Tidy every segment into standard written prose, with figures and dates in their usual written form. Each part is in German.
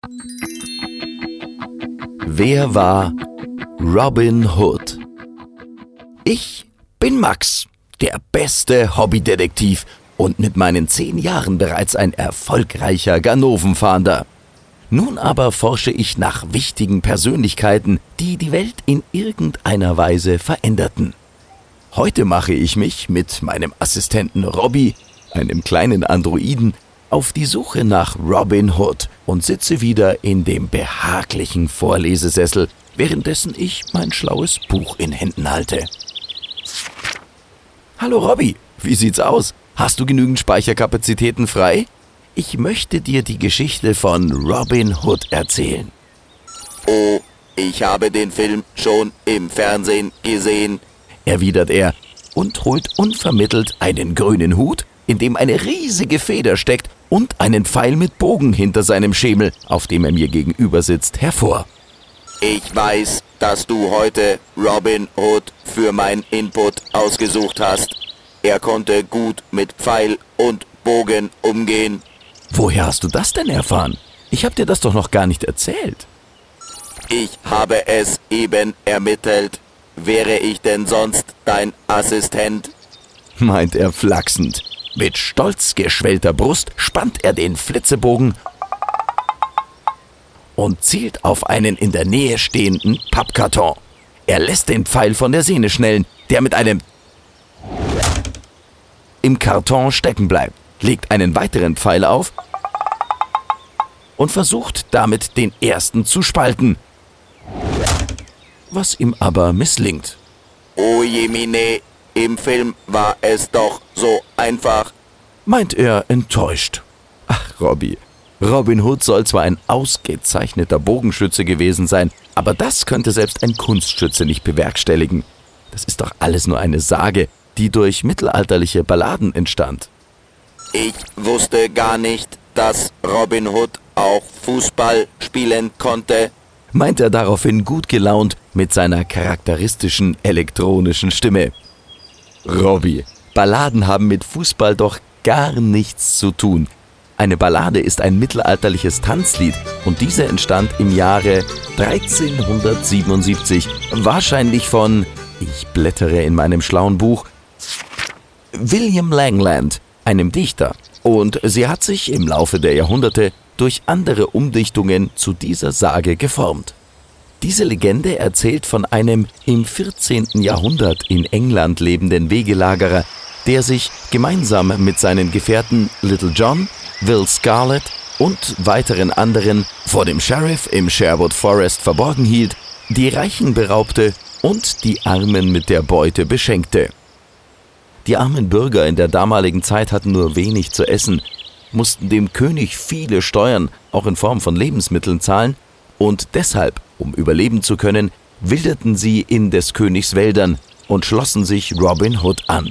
Wer war Robin Hood? Ich bin Max, der beste Hobbydetektiv und mit meinen 10 Jahren bereits ein erfolgreicher Ganovenfahnder. Nun aber forsche ich nach wichtigen Persönlichkeiten, die die Welt in irgendeiner Weise veränderten. Heute mache ich mich mit meinem Assistenten Robby, einem kleinen Androiden, auf die Suche nach Robin Hood und sitze wieder in dem behaglichen Vorlesesessel, währenddessen ich mein schlaues Buch in Händen halte. Hallo Robby, wie sieht's aus? Hast du genügend Speicherkapazitäten frei? Ich möchte dir die Geschichte von Robin Hood erzählen. Oh, ich habe den Film schon im Fernsehen gesehen, erwidert er und holt unvermittelt einen grünen Hut, in dem eine riesige Feder steckt, und einen Pfeil mit Bogen hinter seinem Schemel, auf dem er mir gegenüber sitzt, hervor. Ich weiß, dass du heute Robin Hood für mein Input ausgesucht hast. Er konnte gut mit Pfeil und Bogen umgehen. Woher hast du das denn erfahren? Ich habe dir das doch noch gar nicht erzählt. Ich habe es eben ermittelt. Wäre ich denn sonst dein Assistent? Meint er flachsend. Mit stolz geschwellter Brust spannt er den Flitzebogen und zielt auf einen in der Nähe stehenden Pappkarton. Er lässt den Pfeil von der Sehne schnellen, der mit einem im Karton stecken bleibt, legt einen weiteren Pfeil auf und versucht damit den ersten zu spalten, was ihm aber misslingt. Oh jemine, im Film war es doch so einfach, meint er enttäuscht. Ach, Robby, Robin Hood soll zwar ein ausgezeichneter Bogenschütze gewesen sein, aber das könnte selbst ein Kunstschütze nicht bewerkstelligen. Das ist doch alles nur eine Sage, die durch mittelalterliche Balladen entstand. Ich wusste gar nicht, dass Robin Hood auch Fußball spielen konnte, meint er daraufhin gut gelaunt mit seiner charakteristischen elektronischen Stimme. Robby, Balladen haben mit Fußball doch gar nichts zu tun. Eine Ballade ist ein mittelalterliches Tanzlied und diese entstand im Jahre 1377, wahrscheinlich von, ich blättere in meinem schlauen Buch, William Langland, einem Dichter. Und sie hat sich im Laufe der Jahrhunderte durch andere Umdichtungen zu dieser Sage geformt. Diese Legende erzählt von einem im 14. Jahrhundert in England lebenden Wegelagerer, der sich gemeinsam mit seinen Gefährten Little John, Will Scarlet und weiteren anderen vor dem Sheriff im Sherwood Forest verborgen hielt, die Reichen beraubte und die Armen mit der Beute beschenkte. Die armen Bürger in der damaligen Zeit hatten nur wenig zu essen, mussten dem König viele Steuern, auch in Form von Lebensmitteln, zahlen und deshalb, um überleben zu können, wilderten sie in des Königs Wäldern und schlossen sich Robin Hood an.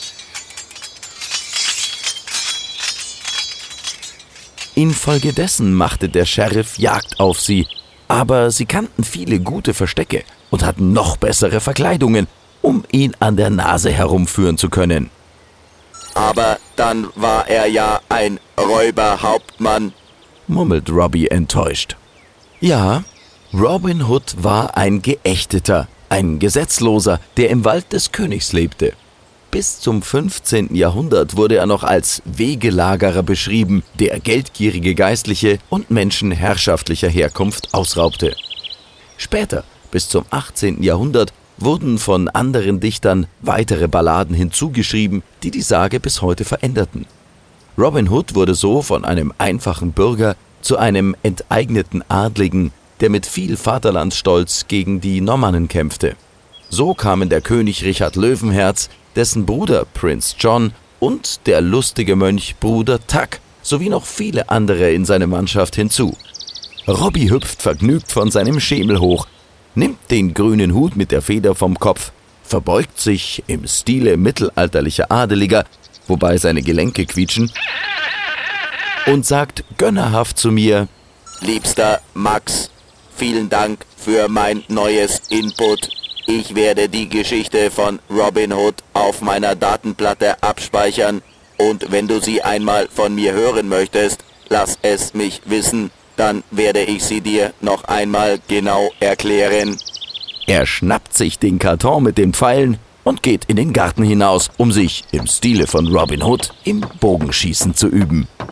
Infolgedessen machte der Sheriff Jagd auf sie, aber sie kannten viele gute Verstecke und hatten noch bessere Verkleidungen, um ihn an der Nase herumführen zu können. Aber dann war er ja ein Räuberhauptmann, murmelt Robby enttäuscht. Ja, Robin Hood war ein Geächteter, ein Gesetzloser, der im Wald des Königs lebte. Bis zum 15. Jahrhundert wurde er noch als Wegelagerer beschrieben, der geldgierige Geistliche und Menschen herrschaftlicher Herkunft ausraubte. Später, bis zum 18. Jahrhundert, wurden von anderen Dichtern weitere Balladen hinzugeschrieben, die die Sage bis heute veränderten. Robin Hood wurde so von einem einfachen Bürger zu einem enteigneten Adligen, der mit viel Vaterlandsstolz gegen die Normannen kämpfte. So kamen der König Richard Löwenherz, dessen Bruder Prinz John und der lustige Mönch Bruder Tuck sowie noch viele andere in seine Mannschaft hinzu. Robby hüpft vergnügt von seinem Schemel hoch, nimmt den grünen Hut mit der Feder vom Kopf, verbeugt sich im Stile mittelalterlicher Adeliger, wobei seine Gelenke quietschen, und sagt gönnerhaft zu mir: Liebster Max, vielen Dank für mein neues Input. Ich werde die Geschichte von Robin Hood auf meiner Datenplatte abspeichern und wenn du sie einmal von mir hören möchtest, lass es mich wissen. dann werde ich sie dir noch einmal genau erklären. Er schnappt sich den Karton mit den Pfeilen und geht in den Garten hinaus, um sich im Stile von Robin Hood im Bogenschießen zu üben.